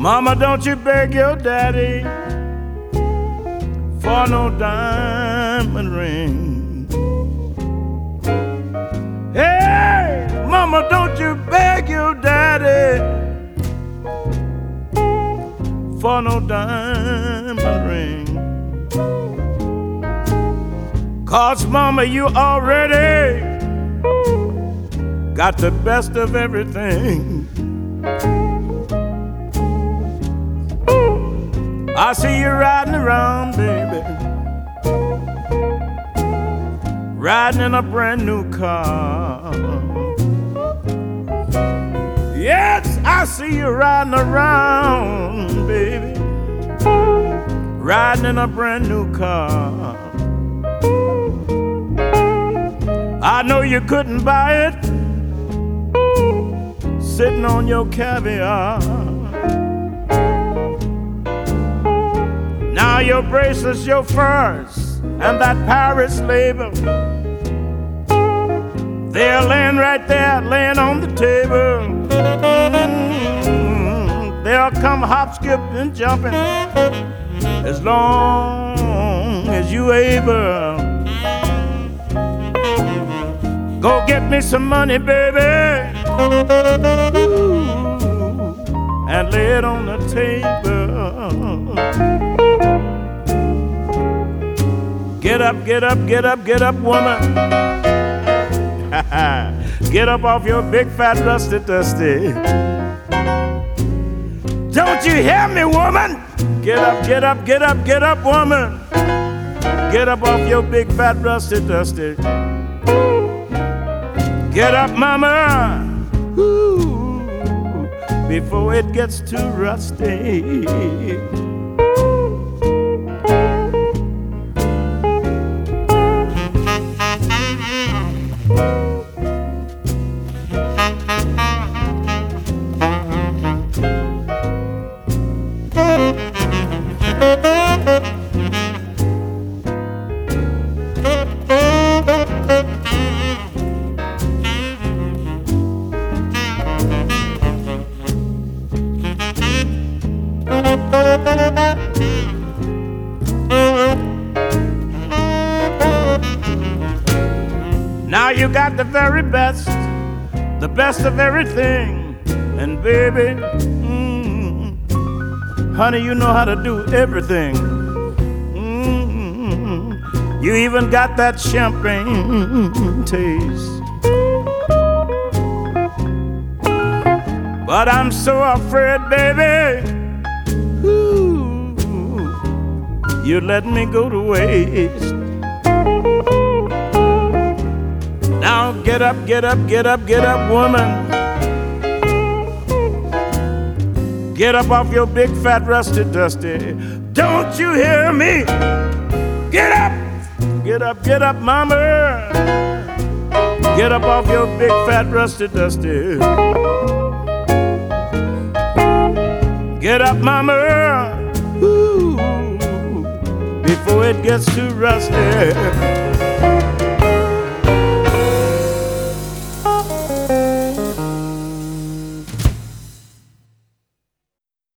Mama, don't you beg your daddy for no diamond ring. Hey, mama, don't you beg your daddy for no diamond ring. 'Cause mama, you already got the best of everything. I see you riding around, baby, riding in a brand new car. Yes, I see you riding around, baby, riding in a brand new car. I know you couldn't buy it sitting on your caviar. Now your bracelets, your furs, and that Paris label, they're laying right there, laying on the table. They'll come hop, skip, and jumping as long as you able. Go get me some money, baby, and lay it on the table. Get up, get up, get up, get up, woman. Get up off your big fat rusty dusty. Don't you hear me, woman? Get up, get up, get up, get up, woman. Get up off your big fat rusty dusty. Get up, mama, ooh, before it gets too rusty. Now you got the very best, the best of everything. And baby, honey, you know how to do everything. You even got that champagne taste. But I'm so afraid, baby, you let me go to waste. Now get up, get up, get up, get up, woman. Get up off your big fat rusty dusty. Don't you hear me? Get up, get up, get up, mama. Get up off your big fat rusty dusty. Get up, mama, ooh, before it gets too rusty.